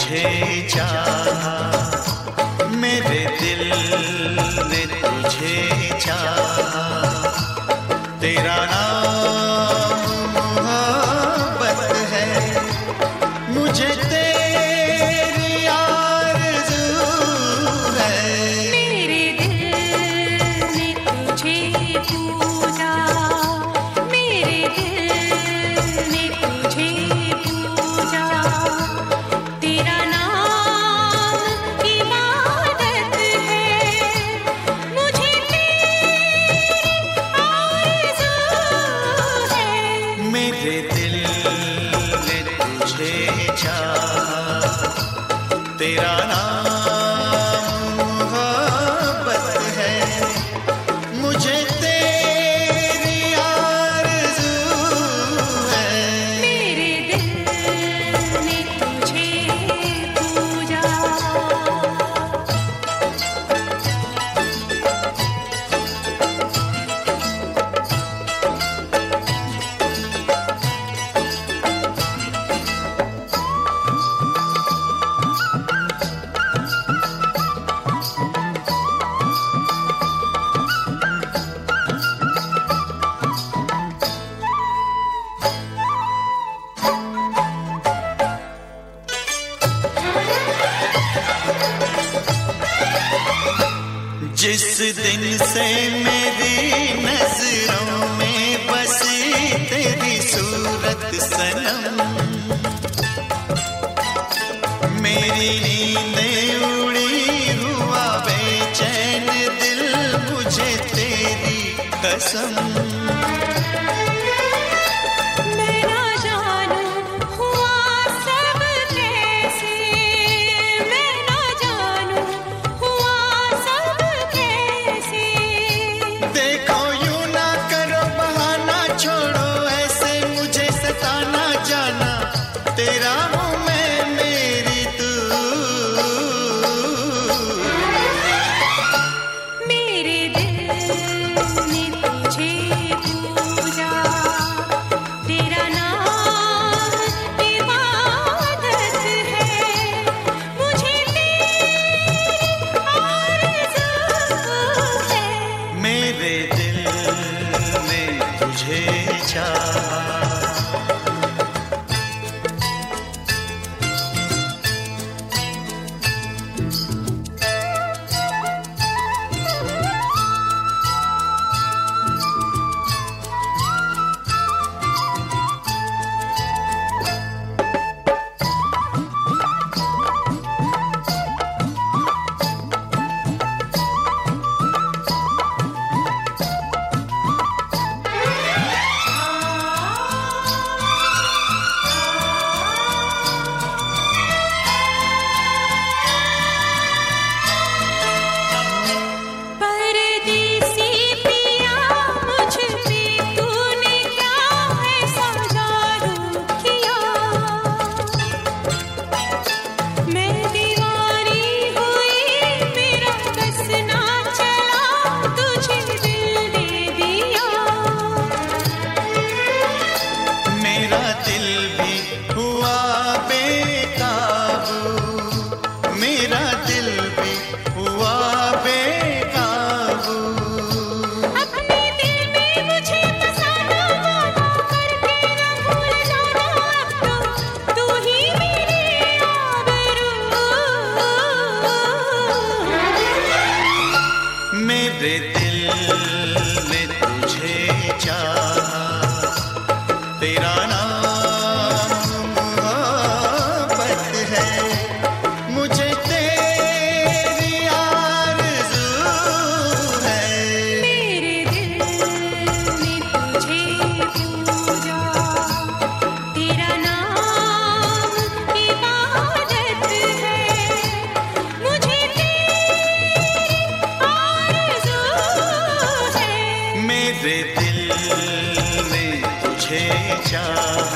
तुझे चाहा, मेरे दिल ने तुझे चाहा, तेरा नाम मोहब्बत है, मुझे तेरी आरज़ू है। मेरे दिल ने तुझे पूजा, मेरे दिल ने तुझे पूजा, तेरा नाम इबादत है, मुझे तेरी आरज़ू है। मेरे दिल ने तुझे चाहा, तेरा नाम मोहब्बत है, मुझे तेरी आरज़ू है। मेरे दिल ने तुझे पूजा। जिस दिन से मेरी नजरों में बसी तेरी सूरत सनम, मेरी नींदें उड़ी हुआ बेचैन दिल, मुझे तेरी कसम। मैं ना जानू हुआ सब कैसे, मैं ना जानू हुआ सब कैसे। देखो यूं ना करो बहाना, छोड़ो ऐसे मुझे सताना, जाना तेरा हूँ मैं मेरी तू। मेरे दिल ने तुझे पूजा, तेरा नाम इबादत है, मुझे तेरी आरज़ू है। मेरे दिल ने तुझे चाहा, परदेसी पिया मुझ पे तूने क्या ऐसा जादू किया, मैं दीवानी हुई मेरा बस ना चला, तुझे दिल दे दिया। मेरा दिल भी हुआ बेकाबू, मेरा दिल भी हुआ बेकाबू। अपने दिल में मुझे बसाना, वादा करके न भूल जाना, अब तो तू ही मेरी आबरू। मेरे दिल ने तुझे चाहा, तेरा नाम मोहब्बत है, मुझे तेरी आरज़ू है। मेरे दिल ने तुझे पूजा, तेरा नाम इबादत है, मुझे तेरी आरज़ू है। मेरे दिल ने तुझे चाहा,